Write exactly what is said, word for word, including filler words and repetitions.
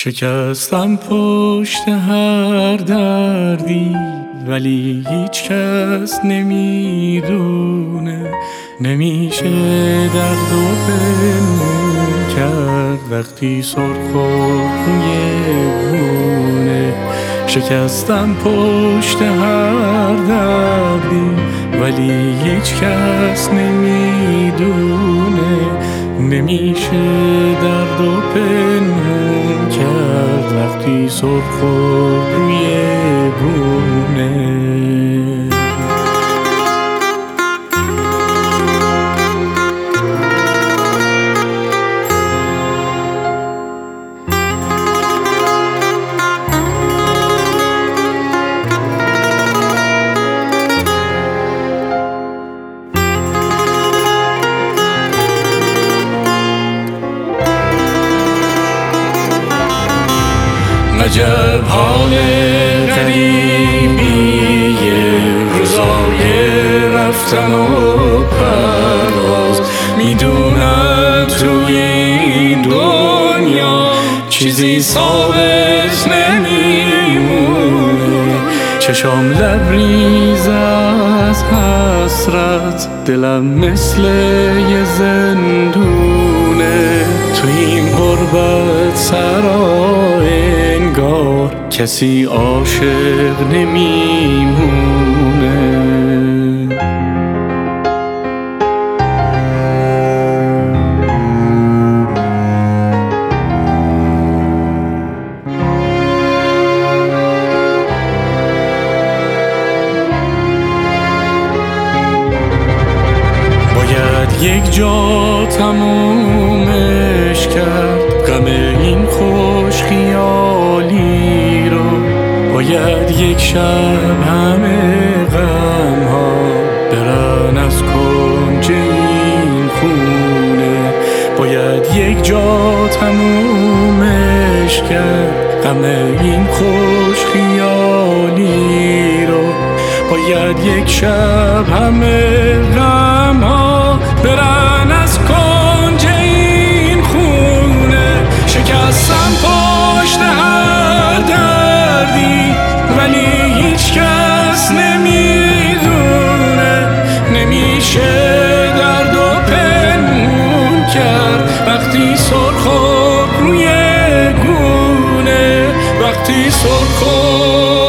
شکستم پشت هر دردی ولی هیچ کس نمیدونه، نمیشه درد و پنهون کرد وقتی سرخ و رویونه. شکستم پشت هر دردی ولی هیچ کس نمیدونه، نمیشه درد و پنهون کرد وقتی سرخ و روی بونه. عجب حال غریبیه روزای رفتن و پرواز، میدونم توی این دنیا چیزی ثابت نمیمونه. چشام لبریز از حسرت، دلم مثل یه زندونه. توی این غربت سرای انگار کسی عاشق نمیمونه. باید یک جا تمومش کرد غم این خوش خیالی رو، باید یک شب همه غم ها برن از کنج این خونه. باید یک جا تمومش کرد غم این خوش خیالی رو، باید یک شب همه غم ها برن از کنج این خونه. شکستم پشت هر دردی ولی هیچ کس نمیدونه، نمیشه درد و پنهون کرد وقتی سرخ و روی گونه، وقتی سرخ و